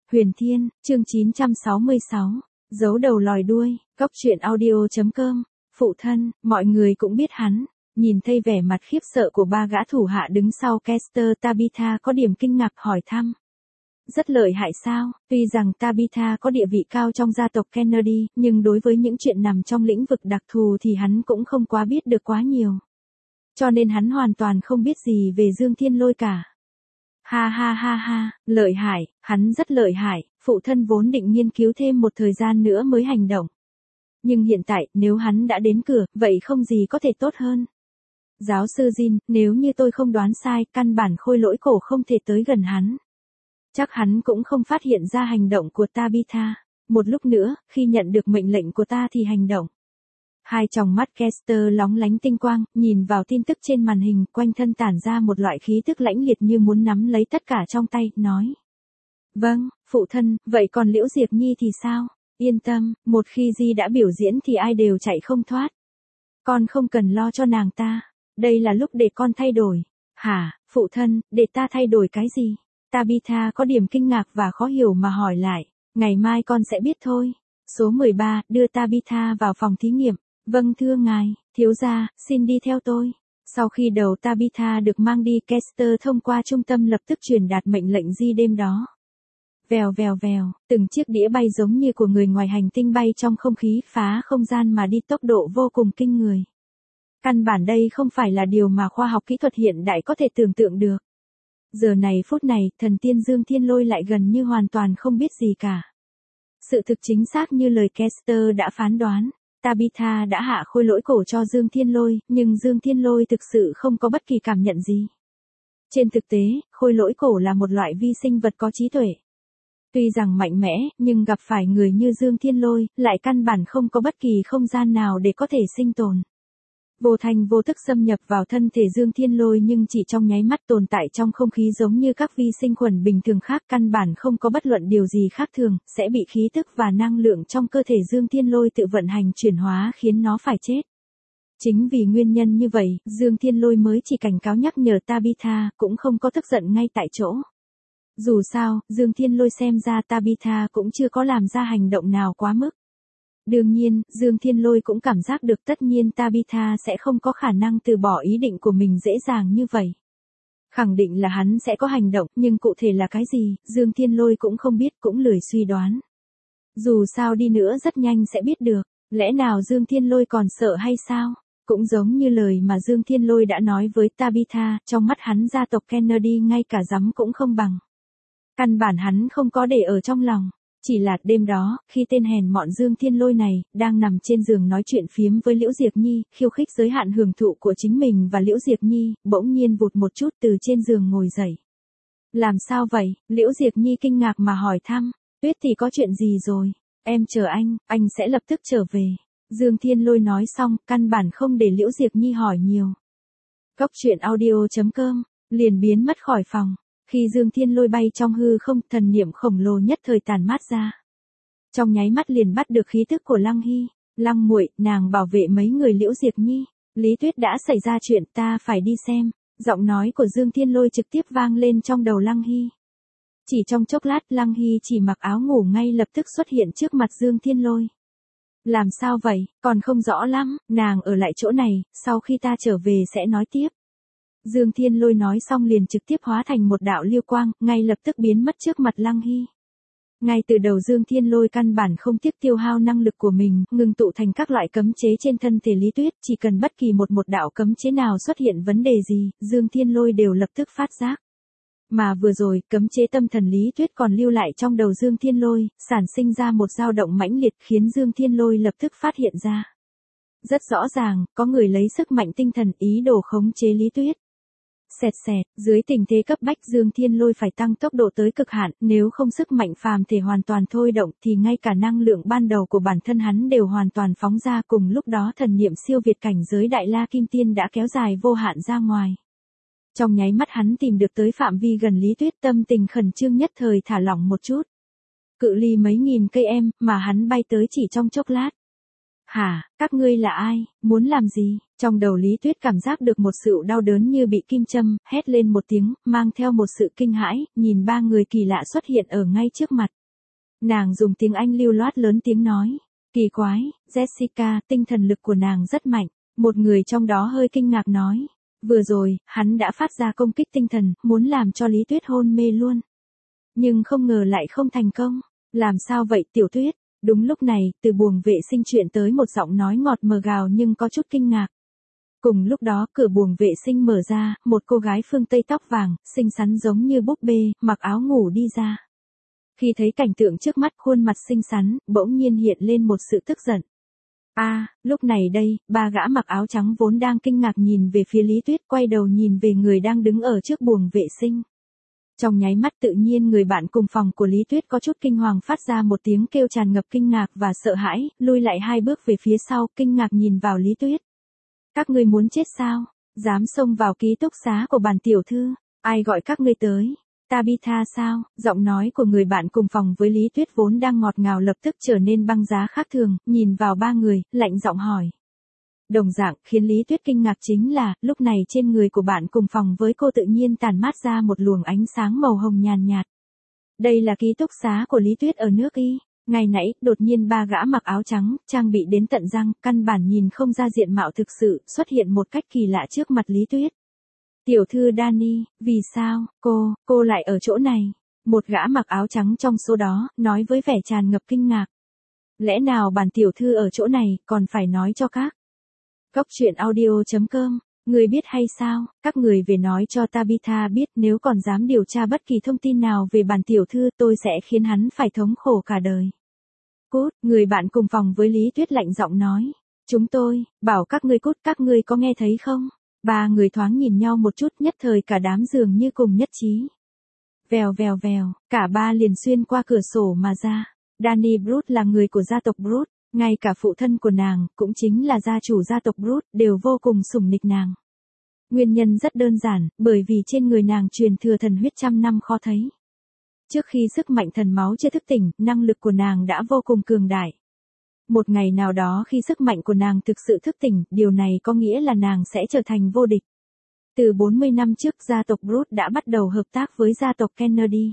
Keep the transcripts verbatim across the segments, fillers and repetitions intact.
Huyền Thiên, chương chín trăm sáu mươi sáu, giấu đầu lòi đuôi, cóc truyện audio.com, phụ thân, mọi người cũng biết hắn, nhìn thấy vẻ mặt khiếp sợ của ba gã thủ hạ đứng sau Kester, Tabitha có điểm kinh ngạc hỏi thăm. Rất lợi hại sao? Tuy rằng Tabitha có địa vị cao trong gia tộc Kennedy, nhưng đối với những chuyện nằm trong lĩnh vực đặc thù thì hắn cũng không quá biết được quá nhiều. Cho nên hắn hoàn toàn không biết gì về Dương Thiên Lôi cả. Ha ha ha ha, lợi hại, hắn rất lợi hại, phụ thân vốn định nghiên cứu thêm một thời gian nữa mới hành động. Nhưng hiện tại, nếu hắn đã đến cửa, vậy không gì có thể tốt hơn. Giáo sư Jin, nếu như tôi không đoán sai, căn bản khôi lỗi cổ không thể tới gần hắn. Chắc hắn cũng không phát hiện ra hành động của Tabitha. Một lúc nữa, khi nhận được mệnh lệnh của ta thì hành động. Hai tròng mắt Kester lóng lánh tinh quang, nhìn vào tin tức trên màn hình, quanh thân tản ra một loại khí tức lãnh liệt như muốn nắm lấy tất cả trong tay, nói. Vâng, phụ thân, vậy còn Liễu Diệp Nhi thì sao? Yên tâm, một khi Di đã biểu diễn thì ai đều chạy không thoát. Con không cần lo cho nàng ta, đây là lúc để con thay đổi. Hả, phụ thân, để ta thay đổi cái gì? Tabitha có điểm kinh ngạc và khó hiểu mà hỏi lại, ngày mai con sẽ biết thôi. Số mười ba, đưa Tabitha vào phòng thí nghiệm. Vâng thưa ngài, thiếu gia, xin đi theo tôi. Sau khi đầu Tabitha được mang đi, Kester thông qua trung tâm lập tức truyền đạt mệnh lệnh Di đêm đó. Vèo vèo vèo, từng chiếc đĩa bay giống như của người ngoài hành tinh bay trong không khí phá không gian mà đi tốc độ vô cùng kinh người. Căn bản đây không phải là điều mà khoa học kỹ thuật hiện đại có thể tưởng tượng được. Giờ này phút này, thần tiên Dương Thiên Lôi lại gần như hoàn toàn không biết gì cả. Sự thực chính xác như lời Kester đã phán đoán, Tabitha đã hạ khôi lỗi cổ cho Dương Thiên Lôi, nhưng Dương Thiên Lôi thực sự không có bất kỳ cảm nhận gì. Trên thực tế, khôi lỗi cổ là một loại vi sinh vật có trí tuệ. Tuy rằng mạnh mẽ, nhưng gặp phải người như Dương Thiên Lôi, lại căn bản không có bất kỳ không gian nào để có thể sinh tồn. Vô thành vô thức xâm nhập vào thân thể Dương Thiên Lôi nhưng chỉ trong nháy mắt tồn tại trong không khí giống như các vi sinh khuẩn bình thường khác, căn bản không có bất luận điều gì khác thường, sẽ bị khí tức và năng lượng trong cơ thể Dương Thiên Lôi tự vận hành chuyển hóa khiến nó phải chết. Chính vì nguyên nhân như vậy, Dương Thiên Lôi mới chỉ cảnh cáo nhắc nhở Tabitha, cũng không có tức giận ngay tại chỗ. Dù sao, Dương Thiên Lôi xem ra Tabitha cũng chưa có làm ra hành động nào quá mức. Đương nhiên, Dương Thiên Lôi cũng cảm giác được tất nhiên Tabitha sẽ không có khả năng từ bỏ ý định của mình dễ dàng như vậy. Khẳng định là hắn sẽ có hành động, nhưng cụ thể là cái gì, Dương Thiên Lôi cũng không biết, cũng lười suy đoán. Dù sao đi nữa rất nhanh sẽ biết được, lẽ nào Dương Thiên Lôi còn sợ hay sao? Cũng giống như lời mà Dương Thiên Lôi đã nói với Tabitha, trong mắt hắn gia tộc Kennedy ngay cả dám cũng không bằng. Căn bản hắn không có để ở trong lòng. Chỉ là đêm đó, khi tên hèn mọn Dương Thiên Lôi này, đang nằm trên giường nói chuyện phiếm với Liễu Diệp Nhi, khiêu khích giới hạn hưởng thụ của chính mình và Liễu Diệp Nhi, bỗng nhiên vụt một chút từ trên giường ngồi dậy. Làm sao vậy? Liễu Diệp Nhi kinh ngạc mà hỏi thăm. Tuyết thì có chuyện gì rồi? Em chờ anh, anh sẽ lập tức trở về. Dương Thiên Lôi nói xong, căn bản không để Liễu Diệp Nhi hỏi nhiều. Cóc truyện audio.com, liền biến mất khỏi phòng. Khi Dương Thiên Lôi bay trong hư không, thần niệm khổng lồ nhất thời tàn mát ra. Trong nháy mắt liền bắt được khí tức của Lăng Hy. Lăng muội, nàng bảo vệ mấy người Liễu Diệp Nhi. Lý Tuyết đã xảy ra chuyện, ta phải đi xem. Giọng nói của Dương Thiên Lôi trực tiếp vang lên trong đầu Lăng Hy. Chỉ trong chốc lát, Lăng Hy chỉ mặc áo ngủ ngay lập tức xuất hiện trước mặt Dương Thiên Lôi. Làm sao vậy, còn không rõ lắm, nàng ở lại chỗ này, sau khi ta trở về sẽ nói tiếp. Dương Thiên Lôi nói xong liền trực tiếp hóa thành một đạo liêu quang, ngay lập tức biến mất trước mặt Lăng Hy. Ngay từ đầu Dương Thiên Lôi căn bản không tiếc tiêu hao năng lực của mình, ngừng tụ thành các loại cấm chế trên thân thể Lý Tuyết, chỉ cần bất kỳ một một đạo cấm chế nào xuất hiện vấn đề gì, Dương Thiên Lôi đều lập tức phát giác. Mà vừa rồi, cấm chế tâm thần Lý Tuyết còn lưu lại trong đầu Dương Thiên Lôi, sản sinh ra một dao động mãnh liệt khiến Dương Thiên Lôi lập tức phát hiện ra. Rất rõ ràng, có người lấy sức mạnh tinh thần ý đồ khống chế Lý Tuyết. Xẹt xẹt, dưới tình thế cấp bách Dương Thiên Lôi phải tăng tốc độ tới cực hạn, nếu không sức mạnh phàm thể hoàn toàn thôi động thì ngay cả năng lượng ban đầu của bản thân hắn đều hoàn toàn phóng ra, cùng lúc đó thần niệm siêu việt cảnh giới Đại La Kim Tiên đã kéo dài vô hạn ra ngoài. Trong nháy mắt hắn tìm được tới phạm vi gần Lý Tuyết, tâm tình khẩn trương nhất thời thả lỏng một chút. Cự ly mấy nghìn cây em, mà hắn bay tới chỉ trong chốc lát. Hả, các ngươi là ai, muốn làm gì? Trong đầu Lý Tuyết cảm giác được một sự đau đớn như bị kim châm, hét lên một tiếng, mang theo một sự kinh hãi, nhìn ba người kỳ lạ xuất hiện ở ngay trước mặt. Nàng dùng tiếng Anh lưu loát lớn tiếng nói. Kỳ quái, Jessica, tinh thần lực của nàng rất mạnh. Một người trong đó hơi kinh ngạc nói. Vừa rồi, hắn đã phát ra công kích tinh thần, muốn làm cho Lý Tuyết hôn mê luôn. Nhưng không ngờ lại không thành công. Làm sao vậy Tiểu Tuyết? Đúng lúc này, từ buồng vệ sinh truyền tới một giọng nói ngọt mờ gào nhưng có chút kinh ngạc. Cùng lúc đó, cửa buồng vệ sinh mở ra, một cô gái phương Tây tóc vàng, xinh xắn giống như búp bê, mặc áo ngủ đi ra. Khi thấy cảnh tượng trước mắt, khuôn mặt xinh xắn, bỗng nhiên hiện lên một sự tức giận. A, à, lúc này đây, ba gã mặc áo trắng vốn đang kinh ngạc nhìn về phía Lý Tuyết, quay đầu nhìn về người đang đứng ở trước buồng vệ sinh. Trong nháy mắt tự nhiên người bạn cùng phòng của Lý Tuyết có chút kinh hoàng phát ra một tiếng kêu tràn ngập kinh ngạc và sợ hãi, lui lại hai bước về phía sau, kinh ngạc nhìn vào Lý Tuyết. Các ngươi muốn chết sao? Dám xông vào ký túc xá của bản tiểu thư? Ai gọi các ngươi tới? Tabitha sao? Giọng nói của người bạn cùng phòng với Lý Tuyết vốn đang ngọt ngào lập tức trở nên băng giá khác thường, nhìn vào ba người, lạnh giọng hỏi. Đồng dạng, khiến Lý Tuyết kinh ngạc chính là, lúc này trên người của bạn cùng phòng với cô tự nhiên tản mát ra một luồng ánh sáng màu hồng nhàn nhạt. Đây là ký túc xá của Lý Tuyết ở nước Y. Ngày nãy, đột nhiên ba gã mặc áo trắng, trang bị đến tận răng, căn bản nhìn không ra diện mạo thực sự, xuất hiện một cách kỳ lạ trước mặt Lý Tuyết. Tiểu thư Dani, vì sao, cô, cô lại ở chỗ này? Một gã mặc áo trắng trong số đó, nói với vẻ tràn ngập kinh ngạc. Lẽ nào bản tiểu thư ở chỗ này, còn phải nói cho các? Cốc truyện audio chấm com, người biết hay sao, các người về nói cho Tabitha biết nếu còn dám điều tra bất kỳ thông tin nào về bản tiểu thư tôi sẽ khiến hắn phải thống khổ cả đời. Cút, người bạn cùng phòng với Lý Tuyết lạnh giọng nói. Chúng tôi, bảo các ngươi cút, các ngươi có nghe thấy không? Ba người thoáng nhìn nhau một chút, nhất thời cả đám dường như cùng nhất trí. Vèo vèo vèo, cả ba liền xuyên qua cửa sổ mà ra. Dani Brut là người của gia tộc Brut, ngay cả phụ thân của nàng, cũng chính là gia chủ gia tộc Brut, đều vô cùng sủng nịch nàng. Nguyên nhân rất đơn giản, bởi vì trên người nàng truyền thừa thần huyết trăm năm khó thấy. Trước khi sức mạnh thần máu chưa thức tỉnh, năng lực của nàng đã vô cùng cường đại. Một ngày nào đó khi sức mạnh của nàng thực sự thức tỉnh, điều này có nghĩa là nàng sẽ trở thành vô địch. Từ bốn mươi năm trước gia tộc Brut đã bắt đầu hợp tác với gia tộc Kennedy.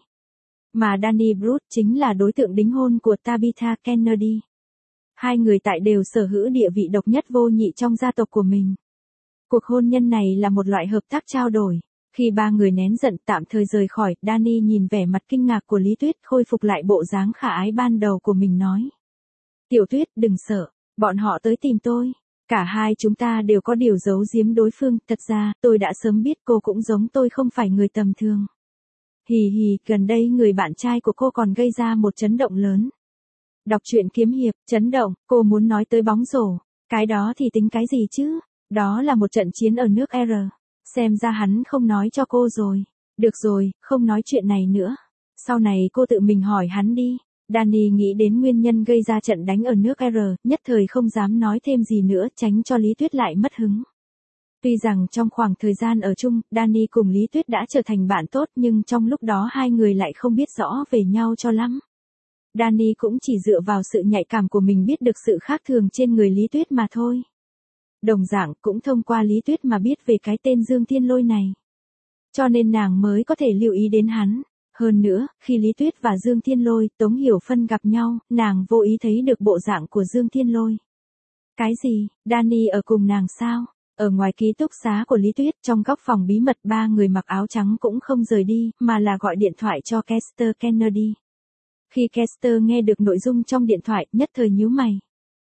Mà Dani Brut chính là đối tượng đính hôn của Tabitha Kennedy. Hai người tại đều sở hữu địa vị độc nhất vô nhị trong gia tộc của mình. Cuộc hôn nhân này là một loại hợp tác trao đổi. Khi ba người nén giận tạm thời rời khỏi, Dani nhìn vẻ mặt kinh ngạc của Lý Tuyết khôi phục lại bộ dáng khả ái ban đầu của mình nói. Tiểu Tuyết, đừng sợ, bọn họ tới tìm tôi. Cả hai chúng ta đều có điều giấu giếm đối phương, thật ra, tôi đã sớm biết cô cũng giống tôi không phải người tầm thường. Hì hì, gần đây người bạn trai của cô còn gây ra một chấn động lớn. Đọc truyện kiếm hiệp, chấn động, cô muốn nói tới bóng rổ. Cái đó thì tính cái gì chứ? Đó là một trận chiến ở nước R. Xem ra hắn không nói cho cô rồi. Được rồi, không nói chuyện này nữa. Sau này cô tự mình hỏi hắn đi. Dani nghĩ đến nguyên nhân gây ra trận đánh ở nước R, nhất thời không dám nói thêm gì nữa, tránh cho Lý Tuyết lại mất hứng. Tuy rằng trong khoảng thời gian ở chung, Dani cùng Lý Tuyết đã trở thành bạn tốt nhưng trong lúc đó hai người lại không biết rõ về nhau cho lắm. Dani cũng chỉ dựa vào sự nhạy cảm của mình biết được sự khác thường trên người Lý Tuyết mà thôi. Đồng dạng cũng thông qua Lý Tuyết mà biết về cái tên Dương Thiên Lôi này. Cho nên nàng mới có thể lưu ý đến hắn. Hơn nữa, khi Lý Tuyết và Dương Thiên Lôi, Tống Hiểu Phân gặp nhau, nàng vô ý thấy được bộ dạng của Dương Thiên Lôi. Cái gì, Dani ở cùng nàng sao? Ở ngoài ký túc xá của Lý Tuyết, trong góc phòng bí mật ba người mặc áo trắng cũng không rời đi, mà là gọi điện thoại cho Kester Kennedy. Khi Kester nghe được nội dung trong điện thoại, nhất thời nhíu mày.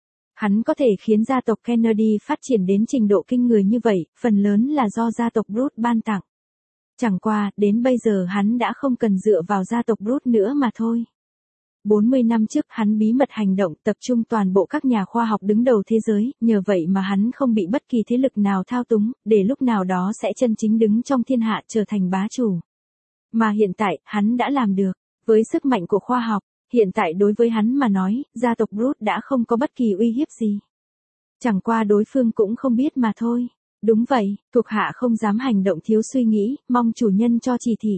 Hắn có thể khiến gia tộc Kennedy phát triển đến trình độ kinh người như vậy, phần lớn là do gia tộc Brut ban tặng. Chẳng qua, đến bây giờ hắn đã không cần dựa vào gia tộc Brut nữa mà thôi. bốn mươi năm trước hắn bí mật hành động tập trung toàn bộ các nhà khoa học đứng đầu thế giới, nhờ vậy mà hắn không bị bất kỳ thế lực nào thao túng, để lúc nào đó sẽ chân chính đứng trong thiên hạ trở thành bá chủ. Mà hiện tại, hắn đã làm được. Với sức mạnh của khoa học, hiện tại đối với hắn mà nói, gia tộc Brut đã không có bất kỳ uy hiếp gì. Chẳng qua đối phương cũng không biết mà thôi. Đúng vậy, thuộc hạ không dám hành động thiếu suy nghĩ, mong chủ nhân cho chỉ thị.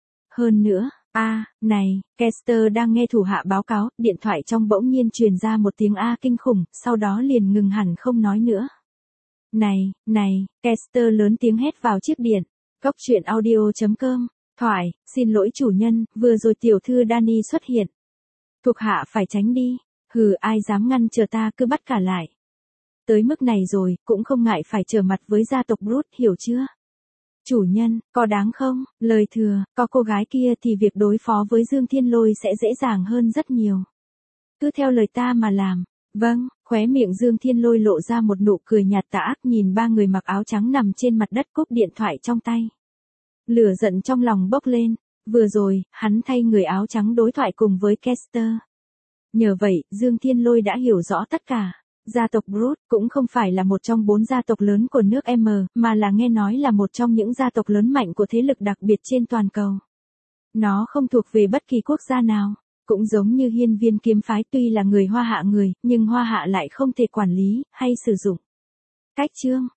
Hơn nữa, a, à, này, Kester đang nghe thủ hạ báo cáo, điện thoại trong bỗng nhiên truyền ra một tiếng A kinh khủng, sau đó liền ngừng hẳn không nói nữa. Này, này, Kester lớn tiếng hét vào chiếc điện. Cốc truyện audio chấm com, thoại, xin lỗi chủ nhân, vừa rồi tiểu thư Dani xuất hiện. Thuộc hạ phải tránh đi. Hừ, ai dám ngăn chờ ta cứ bắt cả lại. Tới mức này rồi, cũng không ngại phải trở mặt với gia tộc Brut, hiểu chưa? Chủ nhân, có đáng không? Lời thừa, có cô gái kia thì việc đối phó với Dương Thiên Lôi sẽ dễ dàng hơn rất nhiều. Cứ theo lời ta mà làm. Vâng, khóe miệng Dương Thiên Lôi lộ ra một nụ cười nhạt tà ác nhìn ba người mặc áo trắng nằm trên mặt đất cúp điện thoại trong tay. Lửa giận trong lòng bốc lên, vừa rồi, hắn thay người áo trắng đối thoại cùng với Kester. Nhờ vậy, Dương Thiên Lôi đã hiểu rõ tất cả. Gia tộc Brut cũng không phải là một trong bốn gia tộc lớn của nước M, mà là nghe nói là một trong những gia tộc lớn mạnh của thế lực đặc biệt trên toàn cầu. Nó không thuộc về bất kỳ quốc gia nào. Cũng giống như Hiên Viên kiếm phái tuy là người Hoa Hạ người, nhưng Hoa Hạ lại không thể quản lý, hay sử dụng. Cách chương